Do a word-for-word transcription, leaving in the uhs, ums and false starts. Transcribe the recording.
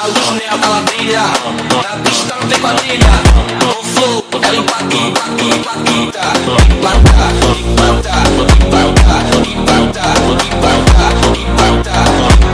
A luz nela, ela brilha. Na pista não tem quadrilha. No flow, ela impacta, impacta, impacta. Impacta, impacta, impacta, impacta, impacta, impacta.